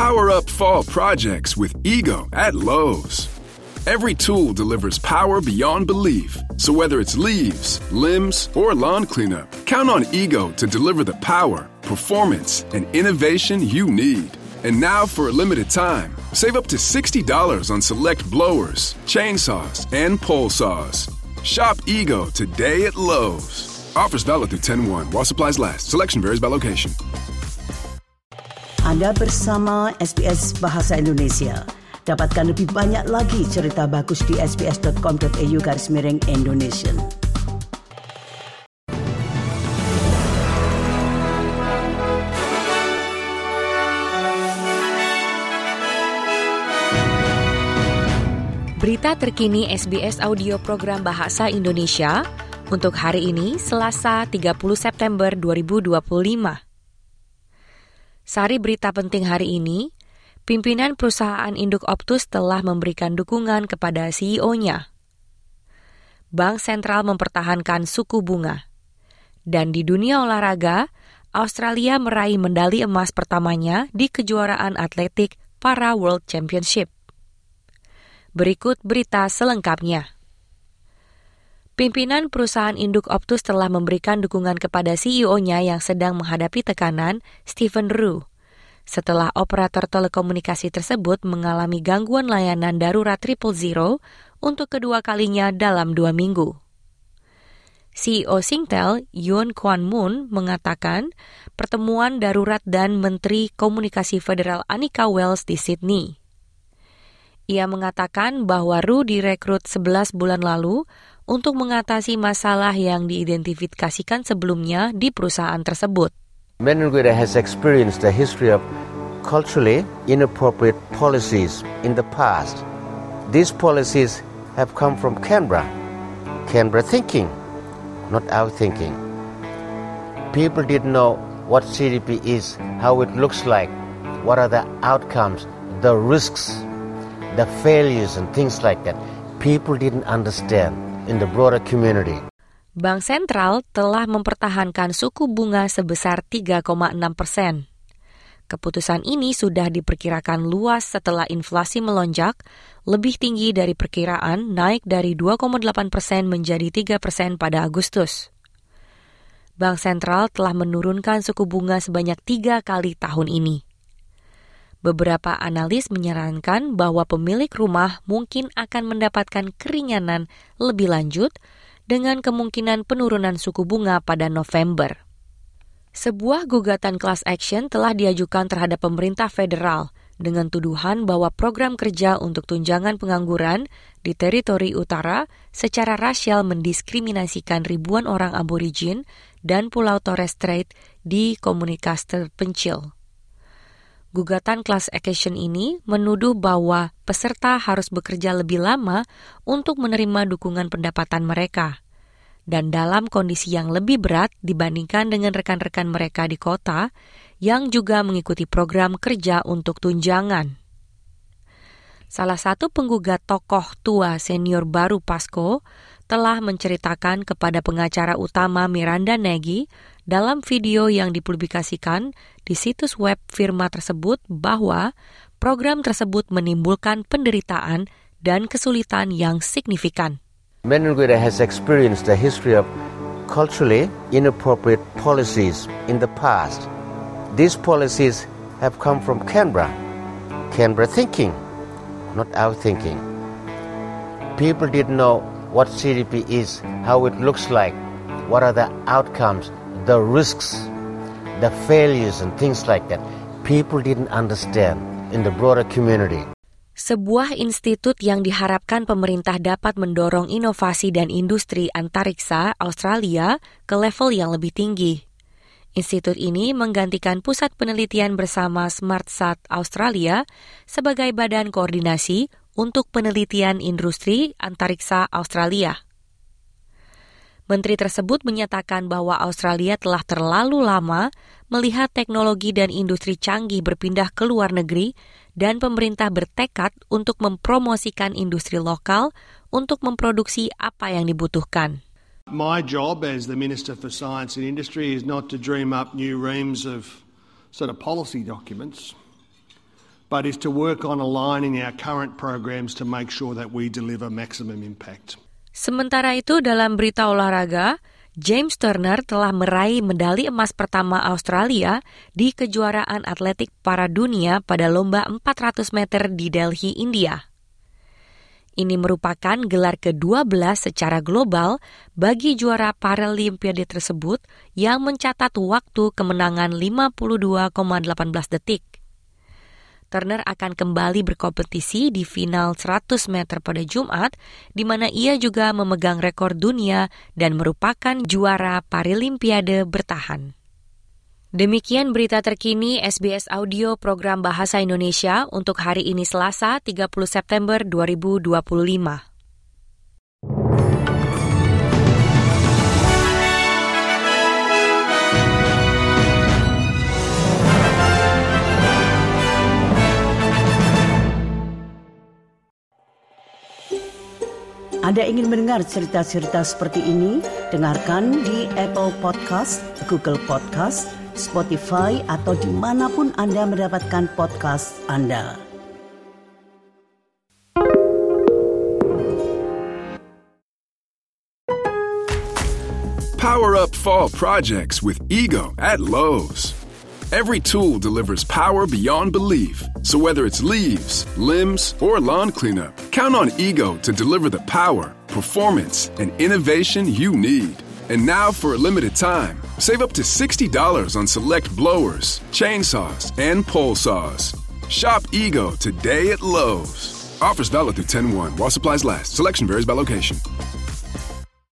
Power up fall projects with Ego at Lowe's. Every tool delivers power beyond belief. So whether it's leaves, limbs, or lawn cleanup, count on Ego to deliver the power, performance, and innovation you need. And now for a limited time, save up to $60 on select blowers, chainsaws, and pole saws. Shop Ego today at Lowe's. Offers valid through 10/1 while supplies last. Selection varies by location. Anda bersama SBS Bahasa Indonesia. Dapatkan lebih banyak lagi cerita bagus di sbs.com.au/Indonesian. Berita terkini SBS Audio Program Bahasa Indonesia untuk hari ini, Selasa 30 September 2025. Sari berita penting hari ini, pimpinan perusahaan induk Optus telah memberikan dukungan kepada CEO-nya. Bank Sentral mempertahankan suku bunga. Dan di dunia olahraga, Australia meraih medali emas pertamanya di kejuaraan atletik para World Championship. Berikut berita selengkapnya. Pimpinan perusahaan induk Optus telah memberikan dukungan kepada CEO-nya yang sedang menghadapi tekanan, Stephen Rowe, setelah operator telekomunikasi tersebut mengalami gangguan layanan darurat 000 untuk kedua kalinya dalam 2 minggu. CEO Singtel, Yuen Kuan Moon, mengatakan pertemuan darurat dan Menteri Komunikasi Federal Anika Wells di Sydney. Ia mengatakan bahwa Rowe direkrut 11 bulan lalu untuk mengatasi masalah yang diidentifikasikan sebelumnya di perusahaan tersebut. Meningoida has experienced a history of culturally inappropriate policies in the past. These policies have come from Canberra thinking, not our thinking. People didn't know what CDP is, how it looks like, what are the outcomes, the risks, the failures and things like that. People didn't understand in the broader community. Bank Sentral telah mempertahankan suku bunga sebesar 3,6%. Keputusan ini sudah diperkirakan luas setelah inflasi melonjak, lebih tinggi dari perkiraan, naik dari 2,8% menjadi 3% pada Agustus. Bank Sentral telah menurunkan suku bunga sebanyak 3 kali tahun ini. Beberapa analis menyarankan bahwa pemilik rumah mungkin akan mendapatkan keringanan lebih lanjut dengan kemungkinan penurunan suku bunga pada November. Sebuah gugatan class action telah diajukan terhadap pemerintah federal dengan tuduhan bahwa program kerja untuk tunjangan pengangguran di teritori utara secara rasial mendiskriminasikan ribuan orang aborigin dan Pulau Torres Strait di komunitas terpencil. Gugatan class action ini menuduh bahwa peserta harus bekerja lebih lama untuk menerima dukungan pendapatan mereka, dan dalam kondisi yang lebih berat dibandingkan dengan rekan-rekan mereka di kota yang juga mengikuti program kerja untuk tunjangan. Salah satu penggugat tokoh tua senior baru PASCO telah menceritakan kepada pengacara utama Miranda Nagy dalam video yang dipublikasikan di situs web firma tersebut bahwa program tersebut menimbulkan penderitaan dan kesulitan yang signifikan. Meningoida has experienced a history of culturally inappropriate policies in the past. These policies have come from Canberra thinking, not our thinking. People didn't know what CDP is, how it looks like, what are the outcomes, the risks, the failures and things like that. People didn't understand in the broader community. Sebuah institut yang diharapkan pemerintah dapat mendorong inovasi dan industri antariksa Australia ke level yang lebih tinggi. Institut ini menggantikan Pusat Penelitian Bersama SmartSat Australia sebagai badan koordinasi untuk penelitian industri antariksa Australia. Menteri tersebut menyatakan bahwa Australia telah terlalu lama melihat teknologi dan industri canggih berpindah ke luar negeri dan pemerintah bertekad untuk mempromosikan industri lokal untuk memproduksi apa yang dibutuhkan. My job as the Minister for Science and Industry is not to dream up new reams of sort of policy documents, but is to work on aligning our current programs to make sure that we deliver maximum impact. Sementara itu, dalam berita olahraga, James Turner telah meraih medali emas pertama Australia di kejuaraan atletik para dunia pada lomba 400 meter di Delhi, India. Ini merupakan gelar ke-12 secara global bagi juara Paralimpiade tersebut yang mencatat waktu kemenangan 52,18 detik. Turner akan kembali berkompetisi di final 100 meter pada Jumat, di mana ia juga memegang rekor dunia dan merupakan juara Paralimpiade bertahan. Demikian berita terkini SBS Audio Program Bahasa Indonesia untuk hari ini Selasa 30 September 2025. Anda ingin mendengar cerita-cerita seperti ini? Dengarkan di Apple Podcast, Google Podcast, Spotify, atau dimanapun Anda mendapatkan podcast Anda. Power up fall projects with Ego at Lowe's. Every tool delivers power beyond belief. So whether it's leaves, limbs, or lawn cleanup, count on Ego to deliver the power, performance, and innovation you need. And now for a limited time, save up to $60 on select blowers, chainsaws, and pole saws. Shop Ego today at Lowe's. Offers valid through 10/1 while supplies last. Selection varies by location.